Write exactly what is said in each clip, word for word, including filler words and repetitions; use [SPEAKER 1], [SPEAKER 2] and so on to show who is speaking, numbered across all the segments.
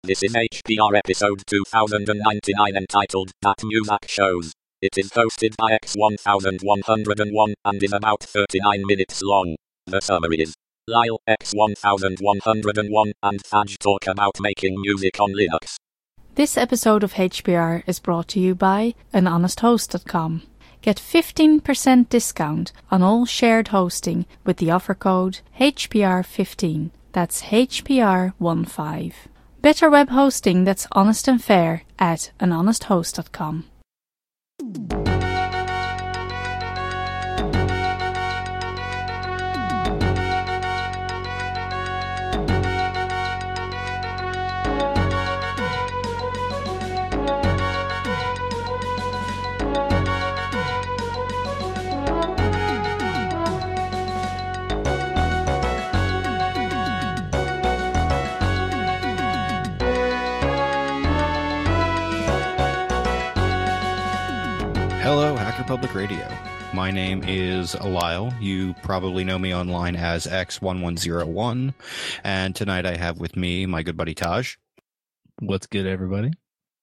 [SPEAKER 1] This is H P R episode two thousand ninety-nine entitled That Muzak Shows. It is hosted by X one thousand one hundred one and is about thirty-nine minutes long. The summary is: Lyle, X one thousand one hundred one, and Thaj talk about making music on Linux.
[SPEAKER 2] This episode of H P R is brought to you by an honest host dot com. Get fifteen percent discount on all shared hosting with the offer code H P R fifteen. That's H P R fifteen. Better web hosting that's honest and fair at an honest host dot com.
[SPEAKER 3] Hello, Hacker Public Radio. My name is Lyle. You probably know me online as X one one zero one. And tonight I have with me my good buddy Thaj.
[SPEAKER 4] What's good, everybody?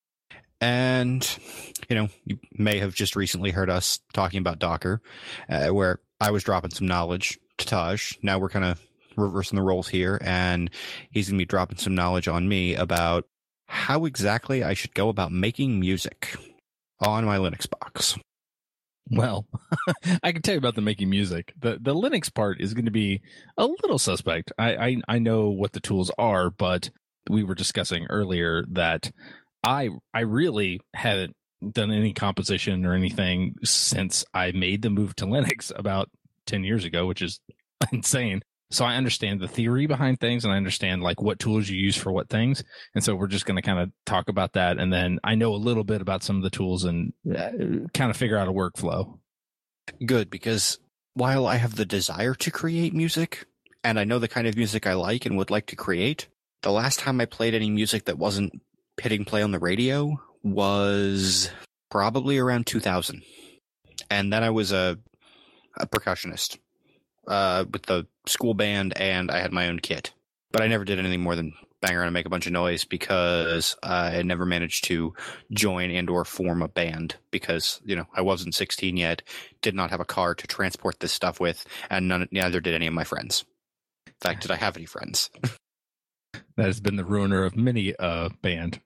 [SPEAKER 3] And, you know, you may have just recently heard us talking about Docker, uh, where I was dropping some knowledge to Thaj. Now we're kind of reversing the roles here, and he's going to be dropping some knowledge on me about how exactly I should go about making music on my Linux box.
[SPEAKER 4] Well, I can tell you about the making music. The the Linux part is going to be a little suspect. I, I, I know what the tools are, but we were discussing earlier that I I really haven't done any composition or anything since I made the move to Linux about ten years ago, which is insane. So I understand the theory behind things, and I understand like what tools you use for what things. And so we're just going to kind of talk about that. And then I know a little bit about some of the tools and uh, kind of figure out a workflow.
[SPEAKER 3] Good, because while I have the desire to create music, and I know the kind of music I like and would like to create, the last time I played any music that wasn't hitting play on the radio was probably around two thousand. And then I was a, a percussionist. Uh, with the school band, and I had my own kit. But I never did anything more than bang around and make a bunch of noise because uh, I had never managed to join and or form a band because, you know, I wasn't sixteen yet, did not have a car to transport this stuff with, and none, neither did any of my friends. In fact, did I have any friends?
[SPEAKER 4] That has been the ruiner of many a uh, band.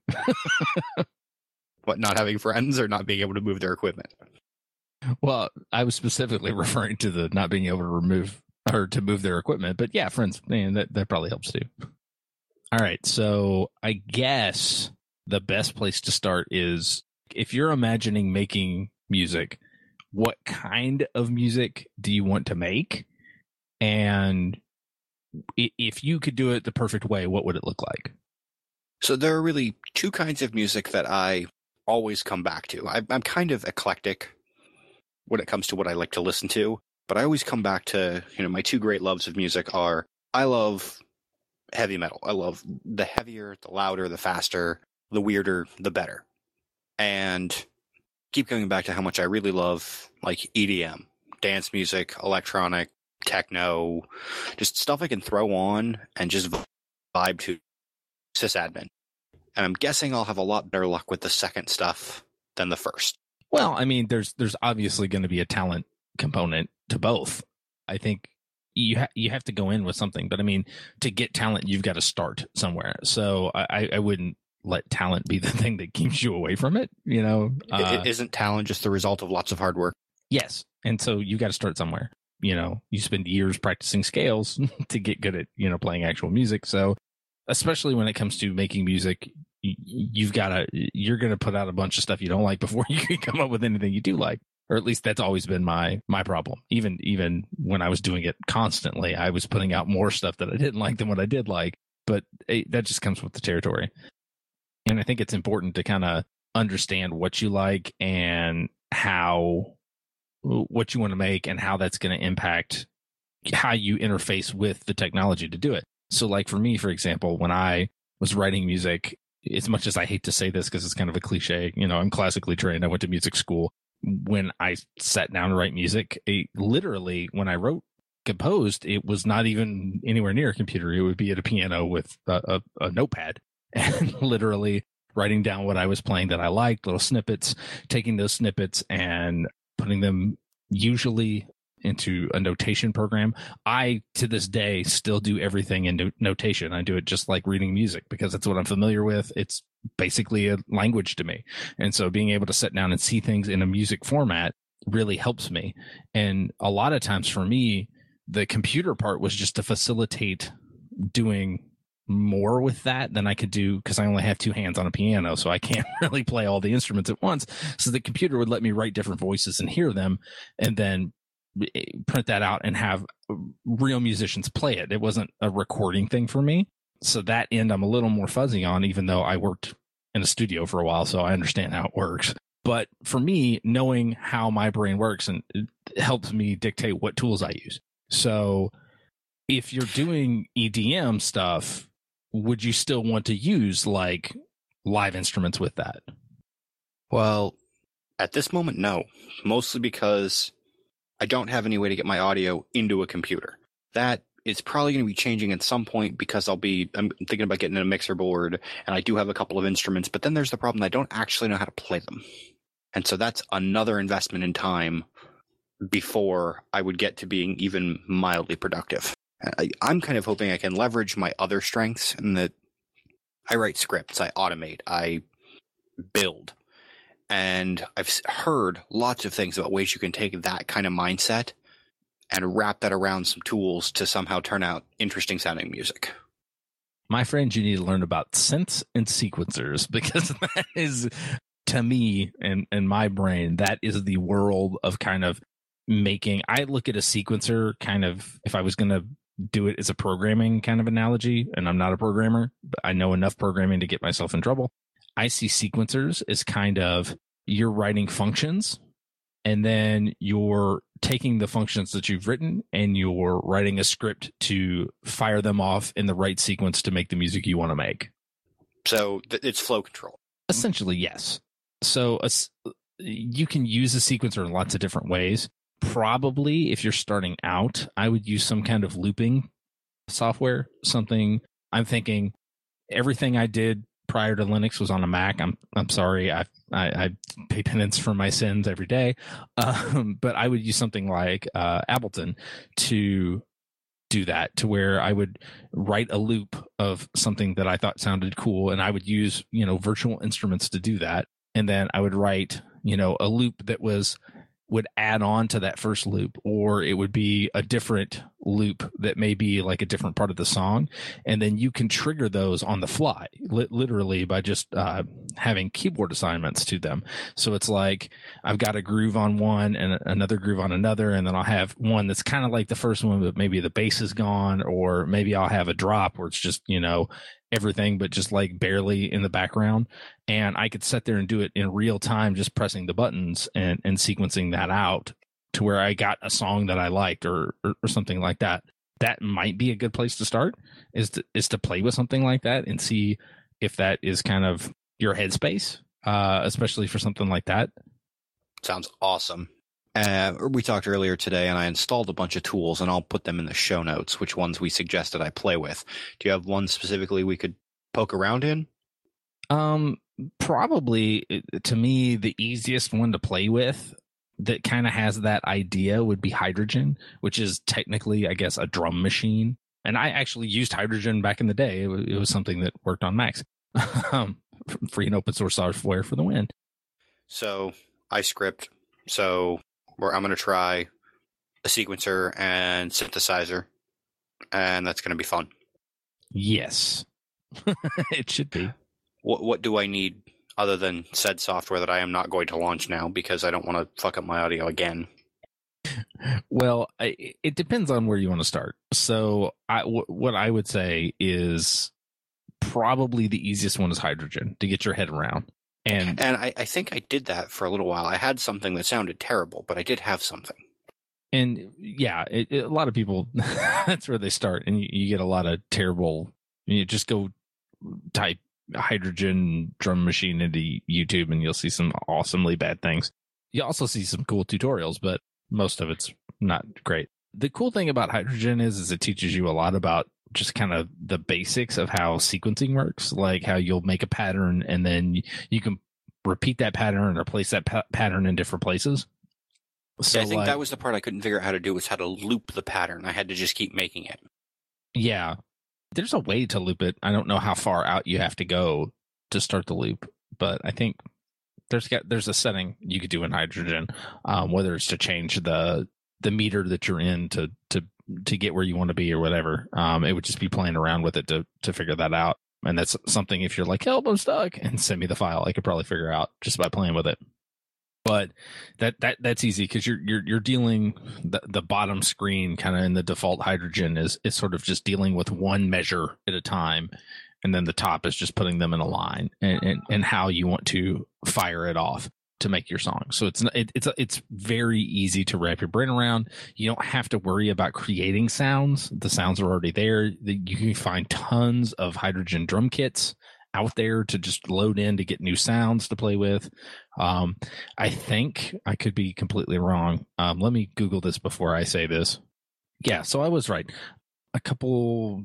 [SPEAKER 3] What, not having friends or not being able to move their equipment?
[SPEAKER 4] Well, I was specifically referring to the not being able to remove or to move their equipment, but yeah, friends, man, that, that probably helps too. All right. So I guess the best place to start is if you're imagining making music, what kind of music do you want to make? And if you could do it the perfect way, what would it look like?
[SPEAKER 3] So there are really two kinds of music that I always come back to. I, I'm kind of eclectic when it comes to what I like to listen to, but I always come back to, you know, my two great loves of music are, I love heavy metal. I love the heavier, the louder, the faster, the weirder, the better. And keep coming back to how much I really love, like, E D M, dance music, electronic, techno, just stuff I can throw on and just vibe to sysadmin. And I'm guessing I'll have a lot better luck with the second stuff than the first.
[SPEAKER 4] Well, I mean, there's there's obviously going to be a talent component to both. I think you ha- you have to go in with something, but I mean, to get talent, you've got to start somewhere. So I, I wouldn't let talent be the thing that keeps you away from it. You know,
[SPEAKER 3] uh, it isn't talent just the result of lots of hard work? Yes,
[SPEAKER 4] and so you got to start somewhere. You know, you spend years practicing scales to get good at, you know, playing actual music. So especially when it comes to making music, you've got to, you're going to put out a bunch of stuff you don't like before you can come up with anything you do like, or at least that's always been my, my problem. Even, even when I was doing it constantly, I was putting out more stuff that I didn't like than what I did like, but it, that just comes with the territory. And I think it's important to kind of understand what you like and how, what you want to make and how that's going to impact how you interface with the technology to do it. So like for me, for example, when I was writing music, as much as I hate to say this because it's kind of a cliche, you know, I'm classically trained. I went to music school. When I sat down to write music, it, literally when I wrote, composed, it was not even anywhere near a computer. It would be at a piano with a, a, a notepad. and literally writing down what I was playing that I liked, little snippets, taking those snippets and putting them usually into a notation program. I, to this day, still do everything in no- notation. I do it just like reading music because that's what I'm familiar with. It's basically a language to me. And so being able to sit down and see things in a music format really helps me. And a lot of times for me, the computer part was just to facilitate doing more with that than I could do because I only have two hands on a piano, so I can't really play all the instruments at once. So the computer would let me write different voices and hear them and then print that out and have real musicians play it. It wasn't a recording thing for me. So that end I'm a little more fuzzy on, even though I worked in a studio for a while, so I understand how it works. But for me, knowing how my brain works and it helps me dictate what tools I use. So if you're doing E D M stuff, would you still want to use like live instruments with that?
[SPEAKER 3] Well, at this moment, no. Mostly because I don't have any way to get my audio into a computer. That is probably going to be changing at some point because I'll be, I'm thinking about getting a mixer board and I do have a couple of instruments, but then there's the problem that I don't actually know how to play them. And so that's another investment in time before I would get to being even mildly productive. I, I'm kind of hoping I can leverage my other strengths in that I write scripts, I automate, I build. And I've heard lots of things about ways you can take that kind of mindset and wrap that around some tools to somehow turn out interesting sounding music.
[SPEAKER 4] My friend, you need to learn about synths and sequencers because that is, to me and, and my brain, that is the world of kind of making. I look at a sequencer kind of, if I was going to do it as a programming kind of analogy, and I'm not a programmer, but I know enough programming to get myself in trouble. I see sequencers as kind of you're writing functions and then you're taking the functions that you've written and you're writing a script to fire them off in the right sequence to make the music you want to make.
[SPEAKER 3] So th- it's flow control.
[SPEAKER 4] Essentially, yes. So a, you can use a sequencer in lots of different ways. Probably if you're starting out, I would use some kind of looping software, something. I'm thinking everything I did prior to Linux was on a Mac. I'm I'm sorry. I I, I pay penance for my sins every day. Um, but I would use something like uh, Ableton to do that, to where I would write a loop of something that I thought sounded cool, and I would use, you know, virtual instruments to do that. And then I would write, you know, a loop that was would add on to that first loop, or it would be a different loop that may be like a different part of the song. And then you can trigger those on the fly, li- literally by just uh, having keyboard assignments to them. So it's like I've got a groove on one and another groove on another, and then I'll have one that's kind of like the first one, but maybe the bass is gone, or maybe I'll have a drop where it's just, you know, everything, but just like barely in the background. And I could sit there and do it in real time, just pressing the buttons and, and sequencing that out to where I got a song that I liked or, or, or something like that. That might be a good place to start, is to, is to play with something like that and see if that is kind of your headspace, uh, especially for something like that.
[SPEAKER 3] Sounds awesome. Uh, we talked earlier today, and I installed a bunch of tools, and I'll put them in the show notes, which ones we suggested I play with. Do you have one specifically we could poke around in?
[SPEAKER 4] Um, probably, to me, the easiest one to play with that kind of has that idea would be Hydrogen, which is technically, I guess, a drum machine. And I actually used Hydrogen back in the day. It was, it was something that worked on Macs. um, free and open source software for the win.
[SPEAKER 3] So I script. So where I'm going to try a sequencer and synthesizer, and that's going to be fun.
[SPEAKER 4] Yes, it should be.
[SPEAKER 3] What what do I need other than said software that I am not going to launch now because I don't want to fuck up my audio again?
[SPEAKER 4] Well, I, it depends on where you want to start. So I, w- what I would say is probably the easiest one is Hydrogen to get your head around. And
[SPEAKER 3] and I, I think I did that for a little while. I had something that sounded terrible, but I did have something.
[SPEAKER 4] And yeah, it, it, a lot of people, that's where they start. And you, you get a lot of terrible, you just go type Hydrogen drum machine into YouTube and you'll see some awesomely bad things. You also see some cool tutorials, but most of it's not great. The cool thing about Hydrogen is, is it teaches you a lot about just kind of the basics of how sequencing works, like how you'll make a pattern and then you can repeat that pattern or place that pa- pattern in different places. So
[SPEAKER 3] yeah, I think
[SPEAKER 4] like,
[SPEAKER 3] that was the part I couldn't figure out how to do, was how to loop the pattern. I had to just keep making it.
[SPEAKER 4] Yeah, there's a way to loop it. I don't know how far out you have to go to start the loop, but I think there's got there's a setting you could do in Hydrogen, um, whether it's to change the the meter that you're in to to to get where you want to be or whatever. Um, it would just be playing around with it to to figure that out. And that's something, if you're like, help, I'm stuck, and send me the file, I could probably figure out just by playing with it. But that that that's easy because you're you're you're dealing the the bottom screen kind of in the default Hydrogen is is sort of just dealing with one measure at a time, and then the top is just putting them in a line and and, and how you want to fire it off to make your song. So it's it, it's it's very easy to wrap your brain around. You don't have to worry about creating sounds. The sounds are already there. You can find tons of Hydrogen drum kits out there to just load in to get new sounds to play with. Um, I think I could be completely wrong. Um, let me Google this before I say this. Yeah, so I was right. A couple,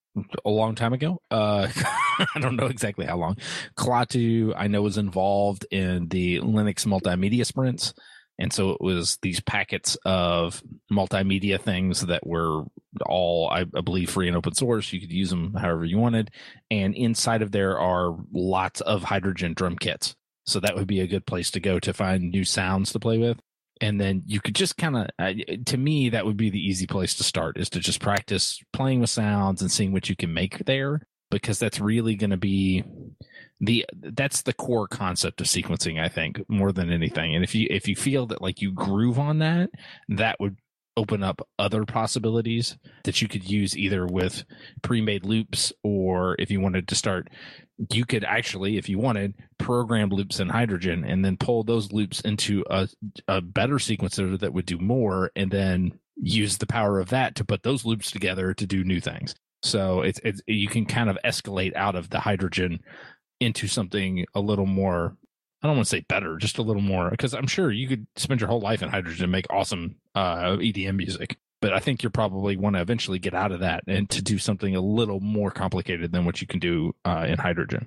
[SPEAKER 4] a long time ago, uh, I don't know exactly how long, Klaatu, I know, was involved in the Linux multimedia sprints. And so it was these packets of multimedia things that were all, I, I believe, free and open source. You could use them however you wanted. And inside of there are lots of Hydrogen drum kits. So that would be a good place to go to find new sounds to play with. And then you could just kind of, uh, to me, that would be the easy place to start, is to just practice playing with sounds and seeing what you can make there, because that's really going to be the, that's the core concept of sequencing, I think, more than anything. And if you, if you feel that like you groove on that, that would open up other possibilities that you could use either with pre-made loops, or if you wanted to start, you could actually, if you wanted, program loops in Hydrogen and then pull those loops into a, a better sequencer that would do more, and then use the power of that to put those loops together to do new things. So it's, it's you can kind of escalate out of the Hydrogen into something a little more, I don't want to say better, just a little more, because I'm sure you could spend your whole life in Hydrogen and make awesome uh, E D M music. But I think you probably want to eventually get out of that and to do something a little more complicated than what you can do uh, in Hydrogen.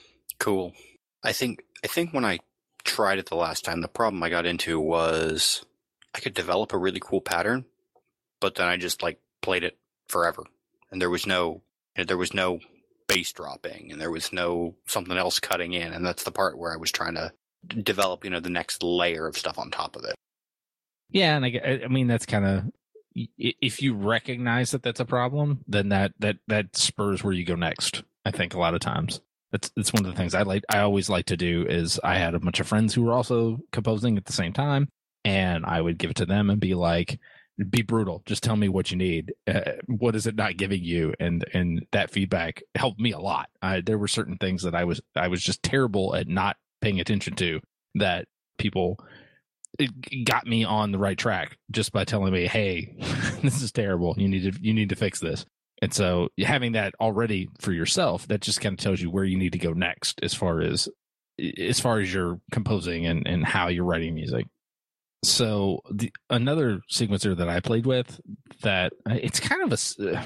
[SPEAKER 3] Cool. I think I think when I tried it the last time, the problem I got into was I could develop a really cool pattern, but then I just like played it forever, and there was no there was no bass dropping, and there was no something else cutting in, and that's the part where I was trying to develop, you know, the next layer of stuff on top of it.
[SPEAKER 4] Yeah, and I, I mean that's kind of, if you recognize that that's a problem, then that that that spurs where you go next. I think a lot of times that's it's one of the things I like. I always like to do is I had a bunch of friends who were also composing at the same time, and I would give it to them and be like, be brutal. Just tell me what you need. Uh, what is it not giving you? And and that feedback helped me a lot. I, there were certain things that I was I was just terrible at not paying attention to, that people, it got me on the right track just by telling me, hey, this is terrible. You need to you need to fix this. And so having that already for yourself, that just kind of tells you where you need to go next as far as as far as your composing and, and how you're writing music. So the another sequencer that I played with, that it's kind of a,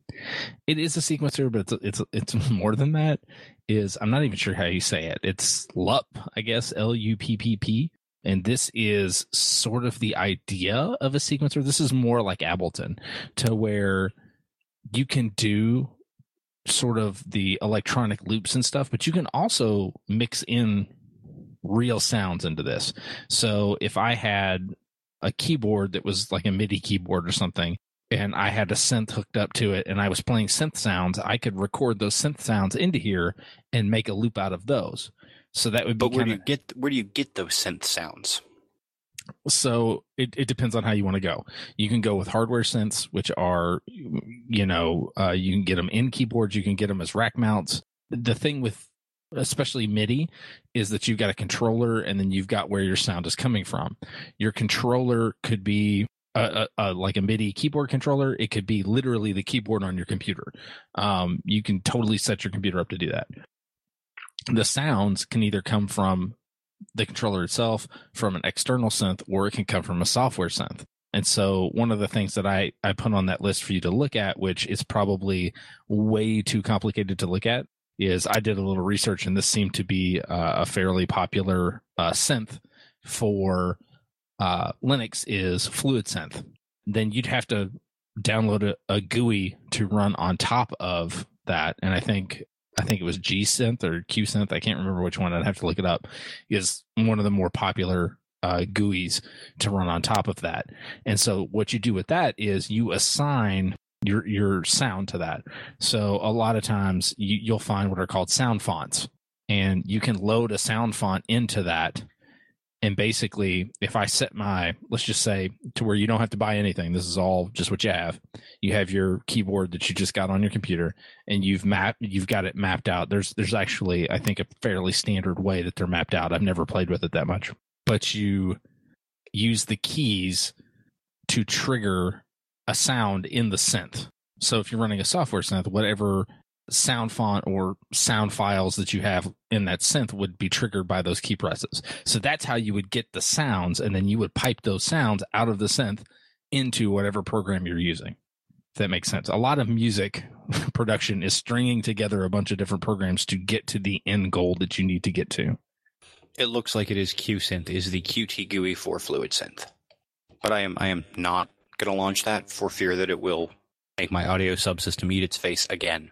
[SPEAKER 4] it is a sequencer, but it's it's it's more than that. Is I'm not even sure how you say it. It's L U P, I guess, L U P P P, and this is sort of the idea of a sequencer. This is more like Ableton, to where you can do sort of the electronic loops and stuff, but you can also mix in real sounds into this. So if I had a keyboard that was like a MIDI keyboard or something, and I had a synth hooked up to it and I was playing synth sounds, I could record those synth sounds into here and make a loop out of those. So that would be.
[SPEAKER 3] But where
[SPEAKER 4] kinda,
[SPEAKER 3] do you get where do you get those synth sounds?
[SPEAKER 4] So it, it depends on how you want to go. You can go with hardware synths, which are, you know, uh, you can get them in keyboards, you can get them as rack mounts. The thing with especially MIDI is that you've got a controller and then you've got where your sound is coming from. Your controller could be a, a, a, like a MIDI keyboard controller. It could be literally the keyboard on your computer. Um, you can totally set your computer up to do that. The sounds can either come from the controller itself, from an external synth, or it can come from a software synth. And so one of the things that I, I put on that list for you to look at, which is probably way too complicated to look at, is I did a little research, and this seemed to be uh, a fairly popular uh, synth for uh, Linux is FluidSynth. Then you'd have to download a, a G U I to run on top of that. And I think I think it was G-Synth or Q-Synth. I can't remember which one. I'd have to look it up. Is one of the more popular uh, G U Is to run on top of that. And so what you do with that is you assign your your sound to that. So a lot of times you, you'll find what are called sound fonts, and you can load a sound font into that. And basically, if I set my, let's just say, to where you don't have to buy anything, this is all just what you have. You have your keyboard that you just got on your computer, and you've mapped, you've got it mapped out. There's there's actually, I think, a fairly standard way that they're mapped out. I've never played with it that much, but you use the keys to trigger a sound in the synth. So if you're running a software synth, whatever sound font or sound files that you have in that synth would be triggered by those key presses. So that's how you would get the sounds, and then you would pipe those sounds out of the synth into whatever program you're using. If that makes sense. A lot of music production is stringing together a bunch of different programs to get to the end goal that you need to get to.
[SPEAKER 3] It looks like it is Q-Synth, is the Qt G U I for FluidSynth. But I am I am not going to launch that for fear that it will make my audio subsystem eat its face again.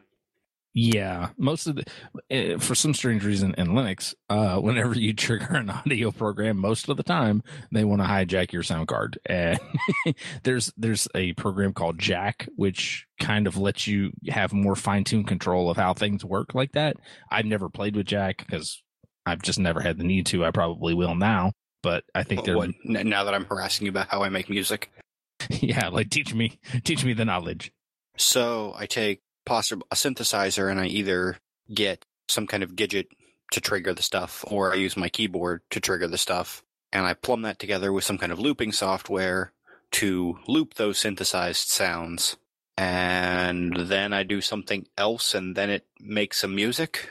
[SPEAKER 4] Yeah, most of the, uh, for some strange reason in Linux, uh, whenever you trigger an audio program, most of the time they want to hijack your sound card. And there's there's a program called Jack, which kind of lets you have more fine-tuned control of how things work like that. I've never played with Jack because I've just never had the need to. I probably will now, but I think they're
[SPEAKER 3] what, now that I'm harassing you about how I make music.
[SPEAKER 4] Yeah, like teach me, teach me the knowledge.
[SPEAKER 3] So I take possible a synthesizer, and I either get some kind of gadget to trigger the stuff, or I use my keyboard to trigger the stuff, and I plumb that together with some kind of looping software to loop those synthesized sounds, and then I do something else, and then it makes some music.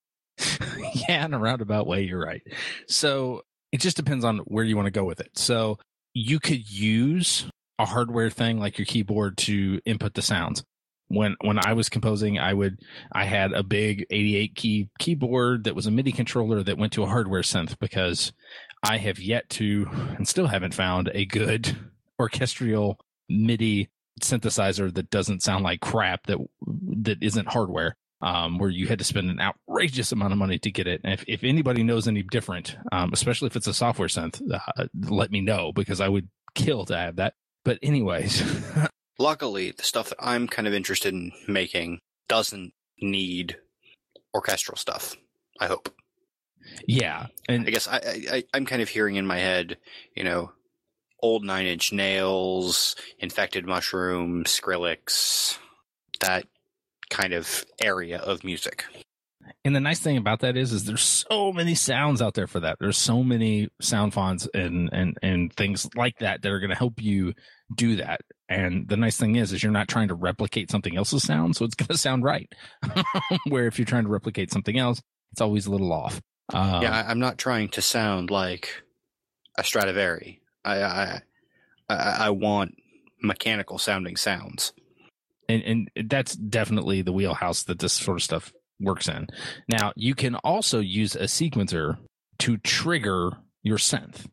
[SPEAKER 4] Yeah, in a roundabout way, you're right. So it just depends on where you want to go with it. So you could use a hardware thing like your keyboard to input the sounds. When when I was composing, I would I had a big eighty-eight key keyboard that was a MIDI controller that went to a hardware synth, because I have yet to and still haven't found a good orchestral MIDI synthesizer that doesn't sound like crap, that that isn't hardware, um, where you had to spend an outrageous amount of money to get it. And if, if anybody knows any different, um, especially if it's a software synth, uh, let me know, because I would kill to have that. But anyways.
[SPEAKER 3] Luckily, the stuff that I'm kind of interested in making doesn't need orchestral stuff, I hope.
[SPEAKER 4] Yeah. And
[SPEAKER 3] I guess I, I, I'm kind of hearing in my head, you know, old Nine Inch Nails, Infected Mushroom, Skrillex, that kind of area of music.
[SPEAKER 4] And the nice thing about that is, is there's so many sounds out there for that. There's so many sound fonts and, and, and things like that that are going to help you do that. And the nice thing is, is you're not trying to replicate something else's sound, so it's going to sound right. Where if you're trying to replicate something else, it's always a little off. Um,
[SPEAKER 3] yeah, I, I'm not trying to sound like a Stradivari. I, I, I, I want mechanical sounding sounds.
[SPEAKER 4] And, and that's definitely the wheelhouse that this sort of stuff works in. Now, you can also use a sequencer to trigger your synth.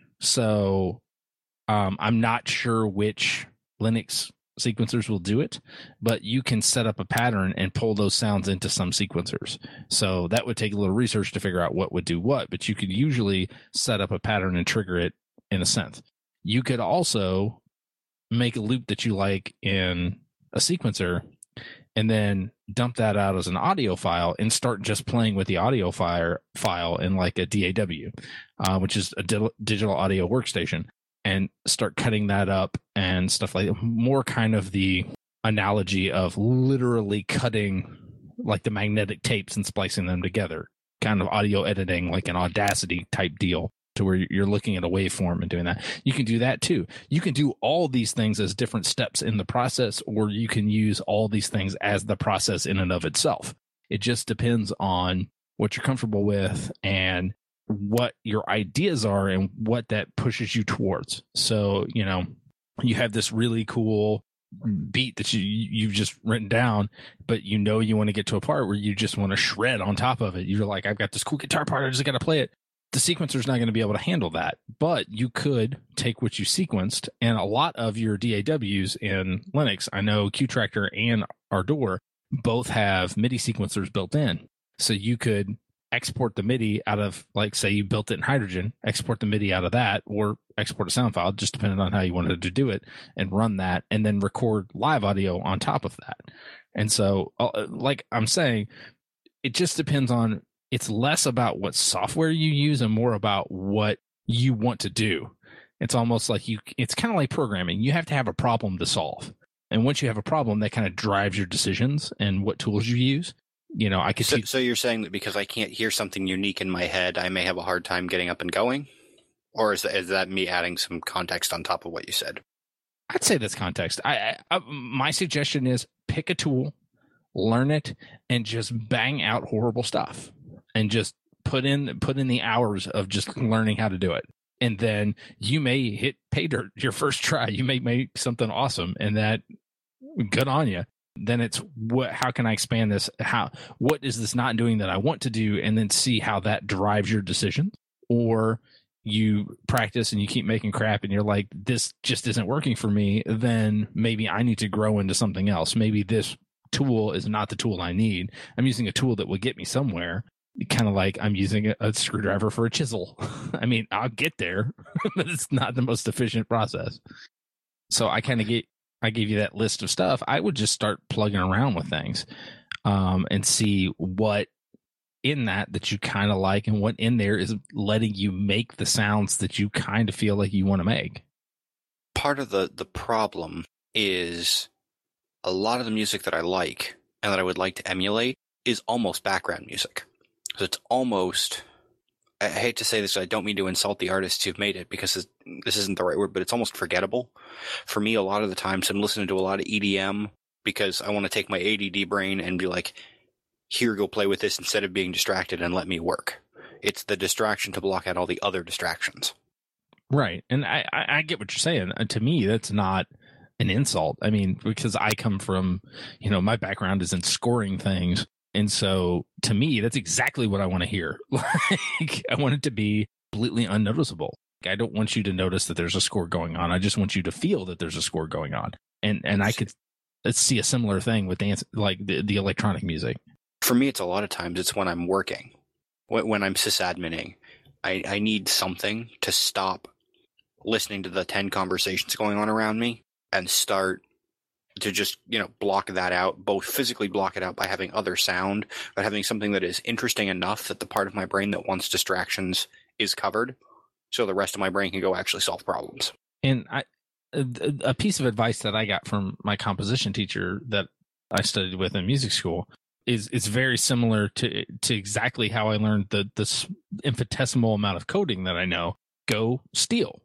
[SPEAKER 4] So um, I'm not sure which Linux sequencers will do it, but you can set up a pattern and pull those sounds into some sequencers. So that would take a little research to figure out what would do what, but you could usually set up a pattern and trigger it in a synth. You could also make a loop that you like in a sequencer and then dump that out as an audio file and start just playing with the audio file file in like a D A W, uh, which is a di- digital audio workstation, and start cutting that up and stuff like that. More kind of the analogy of literally cutting like the magnetic tapes and splicing them together, kind of audio editing, like an Audacity type deal, to where you're looking at a waveform and doing that. You can do that too. You can do all these things as different steps in the process, or you can use all these things as the process in and of itself. It just depends on what you're comfortable with and what your ideas are and what that pushes you towards. So, you know, you have this really cool beat that you you've just written down, but you know you want to get to a part where you just want to shred on top of it. You're like, I've got this cool guitar part, I just got to play it. The sequencer's not going to be able to handle that, but you could take what you sequenced, and a lot of your D A Ws in Linux, I know Qtractor and Ardour both have MIDI sequencers built in. So you could export the MIDI out of, like, say you built it in Hydrogen, export the MIDI out of that, or export a sound file, just depending on how you wanted to do it, and run that, and then record live audio on top of that. And so, like I'm saying, it just depends on, it's less about what software you use and more about what you want to do. It's almost like you, it's kind of like programming. You have to have a problem to solve. And once you have a problem, that kind of drives your decisions and what tools you use. You know, I could
[SPEAKER 3] so,
[SPEAKER 4] see.
[SPEAKER 3] So you're saying that because I can't hear something unique in my head, I may have a hard time getting up and going? Or is that, is that me adding some context on top of what you said?
[SPEAKER 4] I'd say that's context. I, I, my suggestion is pick a tool, learn it, and just bang out horrible stuff. And just put in put in the hours of just learning how to do it. And then you may hit pay dirt your first try. You may make something awesome, and that, good on you. Then it's, what? How can I expand this? How? What is this not doing that I want to do? And then see how that drives your decision. Or you practice and you keep making crap, and you're like, this just isn't working for me. Then maybe I need to grow into something else. Maybe this tool is not the tool I need. I'm using a tool that will get me somewhere. Kind of like I'm using a, a screwdriver for a chisel. I mean, I'll get there, but it's not the most efficient process. So I kind of get, I gave you that list of stuff. I would just start plugging around with things, um, and see what in that that you kind of like, and what in there is letting you make the sounds that you kind of feel like you want to make.
[SPEAKER 3] Part of the, the problem is a lot of the music that I like and that I would like to emulate is almost background music. So it's almost, I hate to say this, I don't mean to insult the artists who've made it, because this isn't the right word, but it's almost forgettable. For me, a lot of the times I'm listening to a lot of E D M because I want to take my A D D brain and be like, here, go play with this, instead of being distracted and let me work. It's the distraction to block out all the other distractions.
[SPEAKER 4] Right. And I, I, I get what you're saying. Uh, to me, that's not an insult. I mean, because I come from, you know, my background is in scoring things. And so to me, that's exactly what I want to hear. Like, I want it to be completely unnoticeable. I don't want you to notice that there's a score going on. I just want you to feel that there's a score going on. And and I could let's see a similar thing with dance, like the, the electronic music.
[SPEAKER 3] For me, it's a lot of times it's when I'm working, when, when I'm sysadmining. I, I need something to stop listening to the ten conversations going on around me and start to just, you know, block that out, both physically block it out by having other sound, but having something that is interesting enough that the part of my brain that wants distractions is covered, so the rest of my brain can go actually solve problems.
[SPEAKER 4] And I, a piece of advice that I got from my composition teacher that I studied with in music school is it's very similar to to exactly how I learned the this infinitesimal amount of coding that I know. Go steal.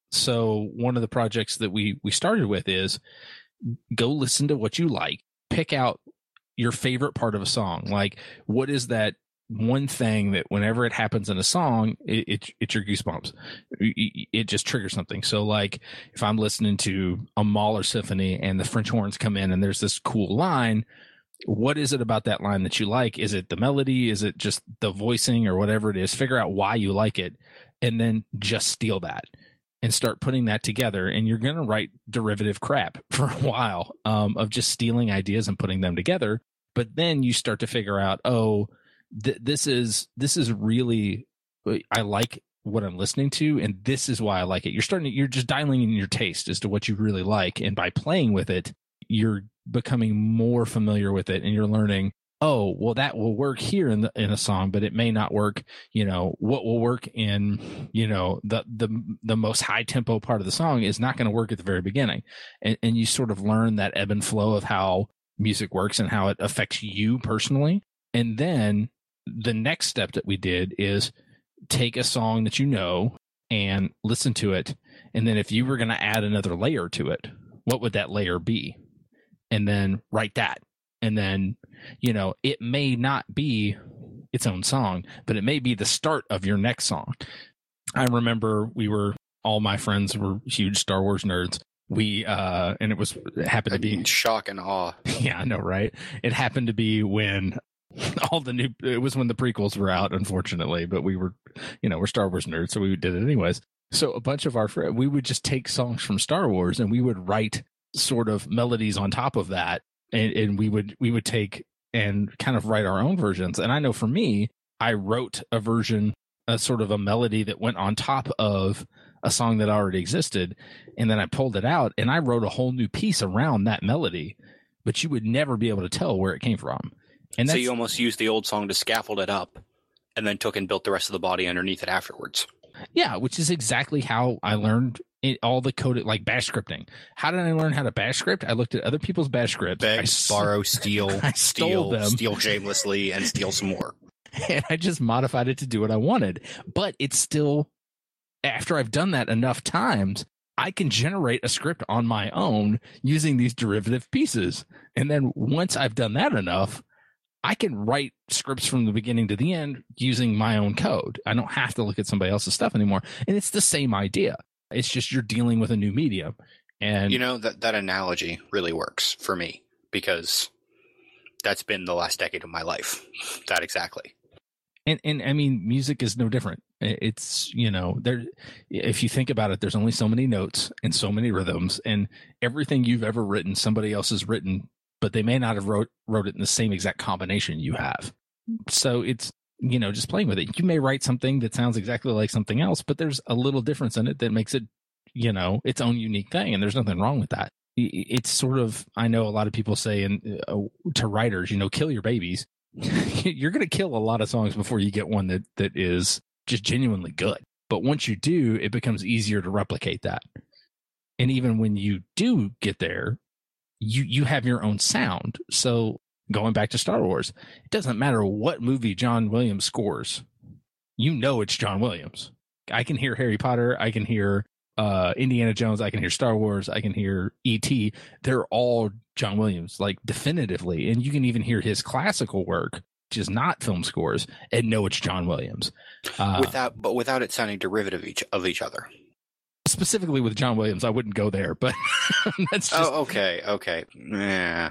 [SPEAKER 4] So one of the projects that we we started with is, go listen to what you like. Pick out your favorite part of a song. Like, what is that one thing that whenever it happens in a song, it, it it's your goosebumps. It, it just triggers something. So, like, if I'm listening to a Mahler symphony and the French horns come in and there's this cool line, what is it about that line that you like? Is it the melody? Is it just the voicing, or whatever it is? Figure out why you like it, and then just steal that and start putting that together. And you're going to write derivative crap for a while, um, of just stealing ideas and putting them together. But then you start to figure out, oh, th- this is, this is really, I like what I'm listening to, and this is why I like it. You're starting to, you're just dialing in your taste as to what you really like. And by playing with it, you're becoming more familiar with it, and you're learning, oh, well, that will work here in the, in a song, but it may not work. You know, what will work in, you know, the, the, the most high tempo part of the song is not going to work at the very beginning. And, and you sort of learn that ebb and flow of how music works and how it affects you personally. And then the next step that we did is take a song that you know and listen to it. And then if you were going to add another layer to it, what would that layer be? And then write that. And then, you know, it may not be its own song, but it may be the start of your next song. I remember we were, all my friends were huge Star Wars nerds. we uh and it was it happened to be
[SPEAKER 3] shock and awe.
[SPEAKER 4] Yeah, I know, right? It happened to be when all the new it was when the prequels were out, unfortunately, but we were, you know, we're Star Wars nerds, so we did it anyways. So a bunch of our friends, we would just take songs from Star Wars and we would write sort of melodies on top of that, and, and we would we would take and kind of write our own versions. And I know for me, I wrote a version, a sort of a melody that went on top of a song that already existed, and then I pulled it out and I wrote a whole new piece around that melody, but you would never be able to tell where it came from. And
[SPEAKER 3] so you almost used the old song to scaffold it up and then took and built the rest of the body underneath it afterwards.
[SPEAKER 4] Yeah, which is exactly how I learned it, all the code, like bash scripting. How did I learn how to bash script? I looked at other people's bash scripts.
[SPEAKER 3] Beg,
[SPEAKER 4] I,
[SPEAKER 3] borrow, steal,
[SPEAKER 4] I
[SPEAKER 3] steal,
[SPEAKER 4] them.
[SPEAKER 3] steal shamelessly, and steal some more.
[SPEAKER 4] And I just modified it to do what I wanted. But it's still, after I've done that enough times, I can generate a script on my own using these derivative pieces. And then once I've done that enough, I can write scripts from the beginning to the end using my own code. I don't have to look at somebody else's stuff anymore. And it's the same idea. It's just you're dealing with a new medium. And
[SPEAKER 3] you know, that, that analogy really works for me because that's been the last decade of my life. That exactly.
[SPEAKER 4] And, and I mean, music is no different. It's, you know, there, if you think about it, there's only so many notes and so many rhythms, and everything you've ever written, somebody else has written, but they may not have wrote, wrote it in the same exact combination you have. So it's, you know, just playing with it. You may write something that sounds exactly like something else, but there's a little difference in it that makes it, you know, its own unique thing. And there's nothing wrong with that. It's sort of, I know a lot of people say in, uh, to writers, you know, kill your babies. You're going to kill a lot of songs before you get one that, that is just genuinely good. But once you do, it becomes easier to replicate that. And even when you do get there, you, you have your own sound. So going back to Star Wars, it doesn't matter what movie John Williams scores. You know, it's John Williams. I can hear Harry Potter. I can hear uh, Indiana Jones. I can hear Star Wars. I can hear E T. They're all John Williams, like definitively. And you can even hear his classical work, which is not film scores, and know it's John Williams. Uh,
[SPEAKER 3] without, but without it sounding derivative of each, of each other.
[SPEAKER 4] Specifically with John Williams, I wouldn't go there, but that's just.
[SPEAKER 3] Oh, okay, okay. Yeah.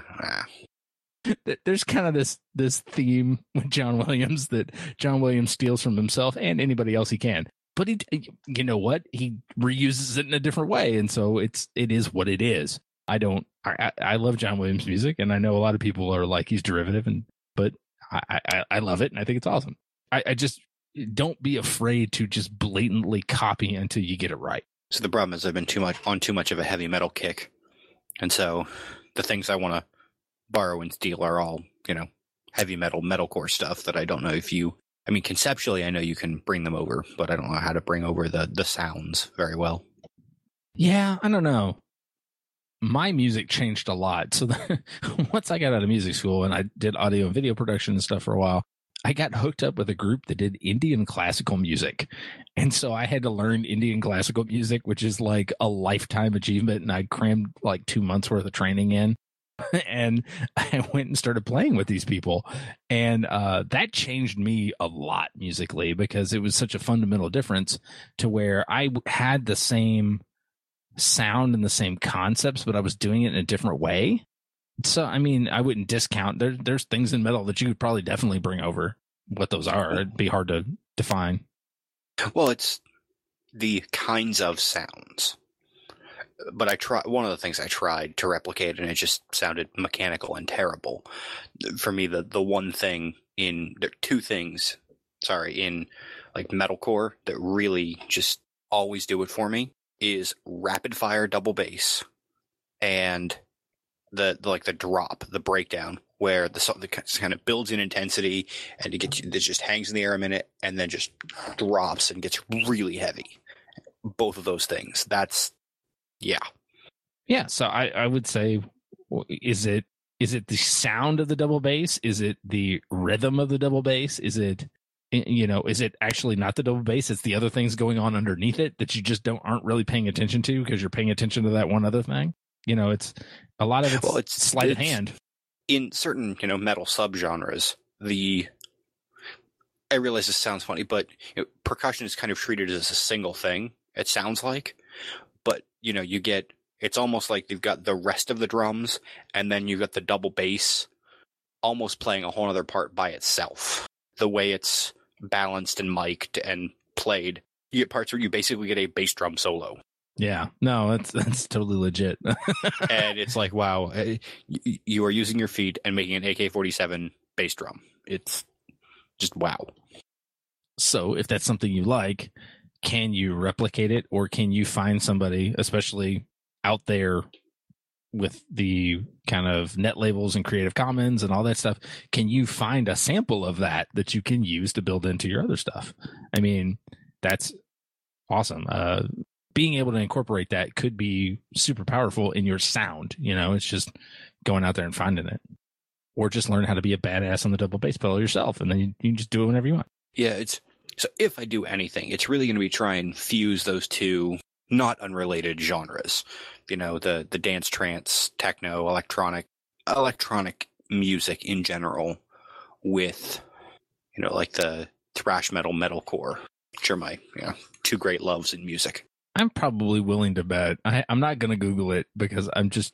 [SPEAKER 4] There's kind of this this theme with John Williams that John Williams steals from himself and anybody else he can. But he, you know what? He reuses it in a different way, and so it's it is what it is. I don't. I, I love John Williams music, and I know a lot of people are like he's derivative, and but I I, I love it, and I think it's awesome. I, I just don't be afraid to just blatantly copy until you get it right.
[SPEAKER 3] So the problem is I've been too much on too much of a heavy metal kick, and so the things I want to borrow and steal are all, you know, heavy metal, metalcore stuff that I don't know if you, I mean, conceptually, I know you can bring them over, but I don't know how to bring over the, the sounds very well.
[SPEAKER 4] Yeah, I don't know. My music changed a lot. So the, once I got out of music school and I did audio and video production and stuff for a while, I got hooked up with a group that did Indian classical music. And so I had to learn Indian classical music, which is like a lifetime achievement. And I crammed like two months worth of training in. And I went and started playing with these people. And uh, that changed me a lot musically because it was such a fundamental difference to where I had the same sound and the same concepts, but I was doing it in a different way. So, I mean, I wouldn't discount. There, there's things in metal that you could probably definitely bring over. What those are, it'd be hard to define.
[SPEAKER 3] Well, it's the kinds of sounds. But I try. One of the things I tried to replicate, and it just sounded mechanical and terrible. For me, the the one thing in there are two things, sorry, in like metalcore that really just always do it for me is rapid fire double bass and the, the like the drop, the breakdown, where the song kind of builds in intensity and it gets it just hangs in the air a minute and then just drops and gets really heavy. Both of those things. That's Yeah.
[SPEAKER 4] Yeah. So I, I would say, is it is it the sound of the double bass? Is it the rhythm of the double bass? Is it, you know, is it actually not the double bass? It's the other things going on underneath it that you just don't aren't really paying attention to because you're paying attention to that one other thing. You know, it's a lot of it's, well, it's sleight of hand.
[SPEAKER 3] In certain, you know, metal subgenres, the I realize this sounds funny, but you know, percussion is kind of treated as a single thing. It sounds like. But, you know, you get It's almost like you've got the rest of the drums, and then you've got the double bass almost playing a whole other part by itself. The way it's balanced and mic'd and played, you get parts where you basically get a bass drum solo.
[SPEAKER 4] Yeah, no, that's that's totally legit.
[SPEAKER 3] And it's like, wow, you are using your feet and making an A K forty-seven bass drum. It's just wow.
[SPEAKER 4] So if that's something you like, can you replicate it, or can you find somebody, especially out there with the kind of net labels and Creative Commons and all that stuff, can you find a sample of that that you can use to build into your other stuff? I mean, that's awesome. Uh, being able to incorporate that could be super powerful in your sound. You know, it's just going out there and finding it, or just learn how to be a badass on the double bass pedal yourself, and then you, you can just do it whenever you want.
[SPEAKER 3] Yeah, it's so if I do anything, it's really going to be try and fuse those two not unrelated genres. You know, the the dance, trance, techno, electronic, electronic music in general, with, you know, like the thrash metal, metalcore, which are my, you know, two great loves in music.
[SPEAKER 4] I'm probably willing to bet. I, I'm not going to Google it because I'm just.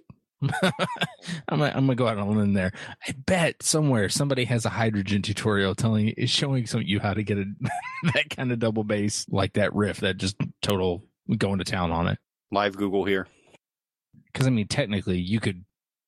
[SPEAKER 4] I'm gonna, I'm gonna go out on a limb there. I bet somewhere somebody has a hydrogen tutorial telling is showing some you how to get a that kind of double bass, like that riff, that just total going to town on it.
[SPEAKER 3] Live Google here.
[SPEAKER 4] Because I mean, technically, you could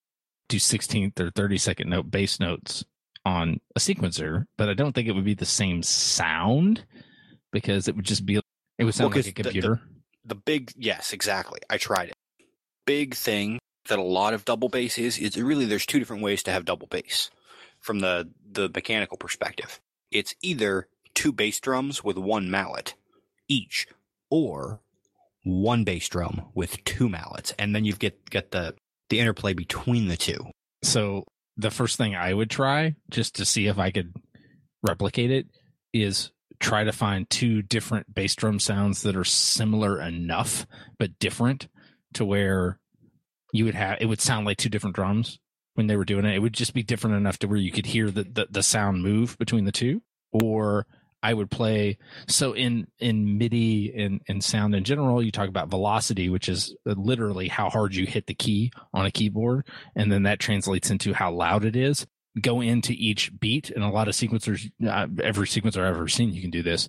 [SPEAKER 4] do sixteenth or thirty second note bass notes on a sequencer, but I don't think it would be the same sound, because it would just be it would sound
[SPEAKER 3] well,
[SPEAKER 4] like a computer.
[SPEAKER 3] The, the, the big yes, exactly. I tried it. Big thing that a lot of double bass is, is really there's two different ways to have double bass from the, the mechanical perspective. It's either two bass drums with one mallet each, or one bass drum with two mallets, and then you get get the, the interplay between the two.
[SPEAKER 4] So the first thing I would try, just to see if I could replicate it, is try to find two different bass drum sounds that are similar enough but different to where you would have, it would sound like two different drums when they were doing it. It would just be different enough to where you could hear the, the, the sound move between the two. Or I would play, so in, in MIDI and, and sound in general, you talk about velocity, which is literally how hard you hit the key on a keyboard. And then that translates into how loud it is. Go into each beat, and a lot of sequencers, uh, every sequencer I've ever seen, you can do this.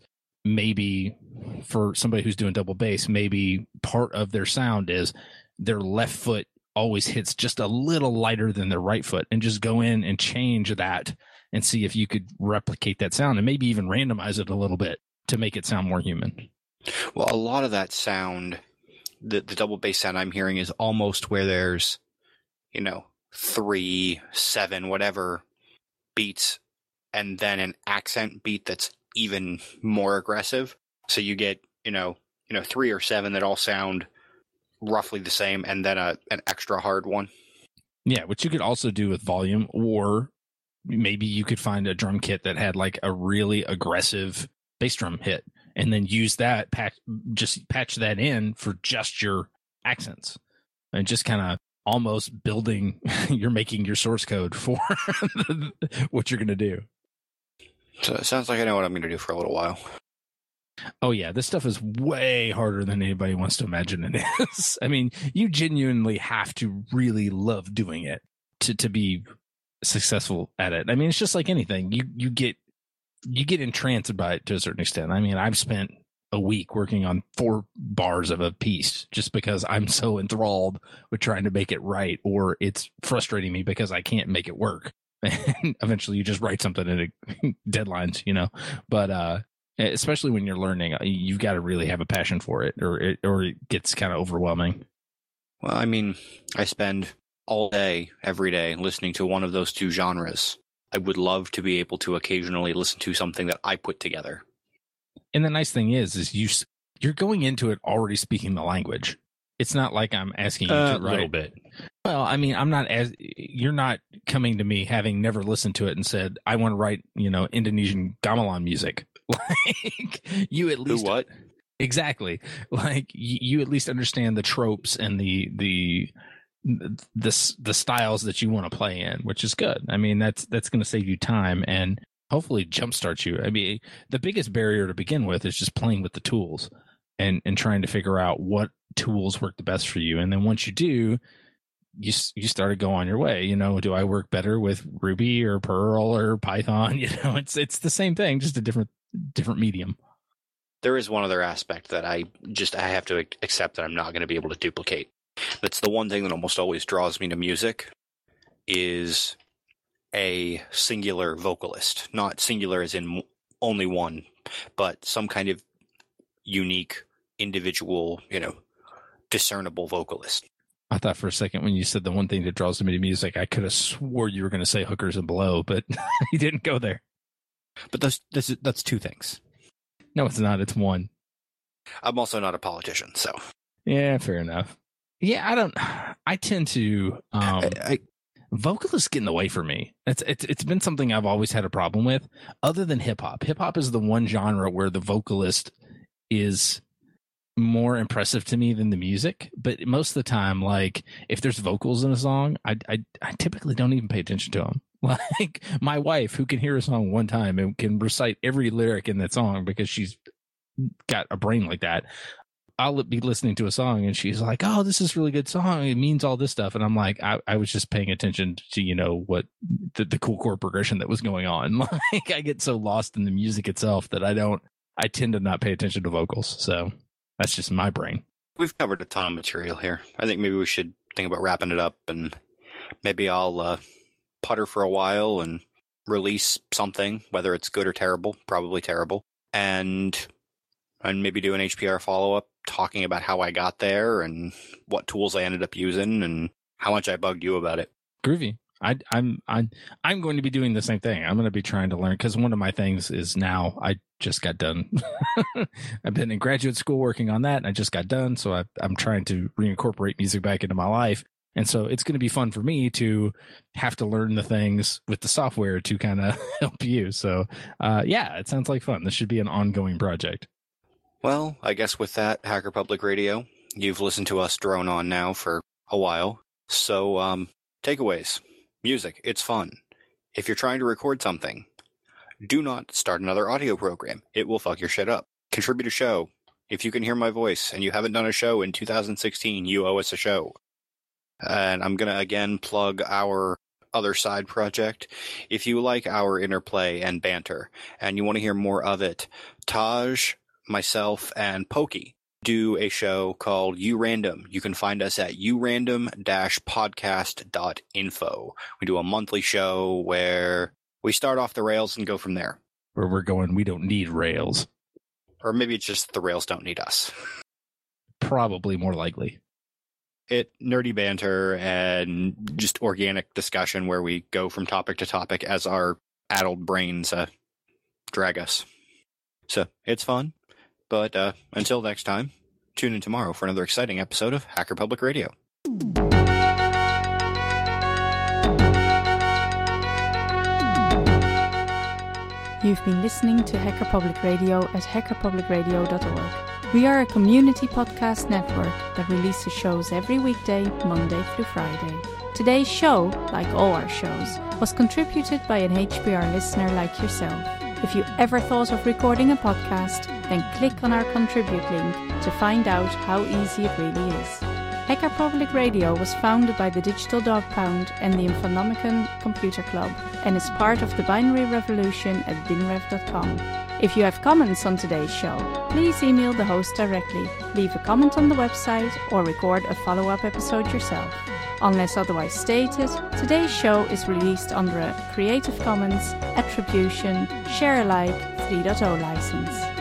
[SPEAKER 4] Maybe for somebody who's doing double bass, maybe part of their sound is their left foot always hits just a little lighter than their right foot, and just go in and change that and see if you could replicate that sound, and maybe even randomize it a little bit to make it sound more human.
[SPEAKER 3] Well, a lot of that sound, the, the double bass sound I'm hearing is almost where there's, you know, three, seven, whatever beats, and then an accent beat that's even more aggressive. So you get, you know, you know, three or seven that all sound roughly the same, and then a an extra hard one.
[SPEAKER 4] Yeah, which you could also do with volume, or maybe you could find a drum kit that had like a really aggressive bass drum hit, and then use that patch, just patch that in for just your accents, and just kind of almost building, you're making your source code for what you're going to do.
[SPEAKER 3] So it sounds like I know what I'm going to do for a little while.
[SPEAKER 4] Oh yeah, this stuff is way harder than anybody wants to imagine it is. I mean, you genuinely have to really love doing it to, to be successful at it. I mean, it's just like anything. You you get you get entranced by it to a certain extent. I mean, I've spent a week working on four bars of a piece just because I'm so enthralled with trying to make it right, or it's frustrating me because I can't make it work. And eventually you just write something in deadlines, you know, but, uh, especially when you're learning, you've got to really have a passion for it, or it, or it gets kind of overwhelming.
[SPEAKER 3] Well, I mean, I spend all day, every day, listening to one of those two genres. I would love to be able to occasionally listen to something that I put together.
[SPEAKER 4] And the nice thing is, is you, you're going into it already speaking the language. It's not like I'm asking you
[SPEAKER 3] uh,
[SPEAKER 4] to write.
[SPEAKER 3] A little bit.
[SPEAKER 4] Well, I mean, I'm not as, you're not coming to me having never listened to it and said, I want to write, you know, Indonesian gamelan music. Like, you at least.
[SPEAKER 3] Do what?
[SPEAKER 4] Exactly. Like, you, you at least understand the tropes and the, the, the, the styles that you want to play in, which is good. I mean, that's, that's going to save you time and hopefully jumpstart you. I mean, the biggest barrier to begin with is just playing with the tools. and and trying to figure out what tools work the best for you. And then once you do, you you start to go on your way. You know, do I work better with Ruby or Perl or Python? You know, it's it's the same thing, just a different different medium.
[SPEAKER 3] There is one other aspect that I just I have to accept that I'm not going to be able to duplicate. That's the one thing that almost always draws me to music, is a singular vocalist. Not singular as in only one, but some kind of unique, individual, you know, discernible vocalist.
[SPEAKER 4] I thought for a second when you said the one thing that draws me to music, I could have swore you were going to say hookers and blow, but you didn't go there.
[SPEAKER 3] But that's, that's, that's two things.
[SPEAKER 4] No, it's not. It's one.
[SPEAKER 3] I'm also not a politician, so.
[SPEAKER 4] Yeah, fair enough. Yeah, I don't, I tend to, um, I, I, vocalists get in the way for me. It's, it's, it's been something I've always had a problem with, other than hip hop. Hip hop is the one genre where the vocalist is more impressive to me than the music. But most of the time, like, if there's vocals in a song, I, I, I typically don't even pay attention to them. Like my wife, who can hear a song one time and can recite every lyric in that song because she's got a brain like that. I'll be listening to a song and she's like, "Oh, this is a really good song. It means all this stuff." And I'm like, I, I was just paying attention to, you know, what the, the cool chord progression that was going on. Like, I get so lost in the music itself that I don't, I tend to not pay attention to vocals. So that's just my brain.
[SPEAKER 3] We've covered a ton of material here. I think maybe we should think about wrapping it up, and maybe I'll uh, putter for a while and release something, whether it's good or terrible, probably terrible, and and maybe do an H P R follow-up talking about how I got there and what tools I ended up using and how much I bugged you about it.
[SPEAKER 4] Groovy. I, I'm I'm I'm going to be doing the same thing. I'm going to be trying to learn, because one of my things is now I just got done. I've been in graduate school working on that, and I just got done. So I, I'm trying to reincorporate music back into my life. And so it's going to be fun for me to have to learn the things with the software to kind of help you. So uh, yeah, it sounds like fun. This should be an ongoing project.
[SPEAKER 3] Well, I guess with that, Hacker Public Radio, you've listened to us drone on now for a while. So um, takeaways. Music, it's fun. If you're trying to record something, do not start another audio program. It will fuck your shit up. Contribute a show. If you can hear my voice and you haven't done a show in two thousand sixteen, you owe us a show. And I'm going to again plug our other side project. If you like our interplay and banter and you want to hear more of it, Taj, myself, and Pokey do a show called You Random. You can find us at you random dash podcast dot info. We do a monthly show where we start off the rails and go from there.
[SPEAKER 4] Where we're going, we don't need rails.
[SPEAKER 3] Or maybe it's just the rails don't need us.
[SPEAKER 4] Probably more likely.
[SPEAKER 3] It nerdy banter and just organic discussion where we go from topic to topic as our addled brains uh, drag us. So it's fun. But uh, until next time, tune in tomorrow for another exciting episode of Hacker Public Radio.
[SPEAKER 2] You've been listening to Hacker Public Radio at hacker public radio dot org. We are a community podcast network that releases shows every weekday, Monday through Friday. Today's show, like all our shows, was contributed by an H P R listener like yourself. If you ever thought of recording a podcast, then click on our contribute link to find out how easy it really is. Hacker Public Radio was founded by the Digital Dog Pound and the Infonomicon Computer Club and is part of the Binary Revolution at binrev dot com. If you have comments on today's show, please email the host directly, leave a comment on the website, or record a follow-up episode yourself. Unless otherwise stated, today's show is released under a Creative Commons Attribution Share Alike three point oh license.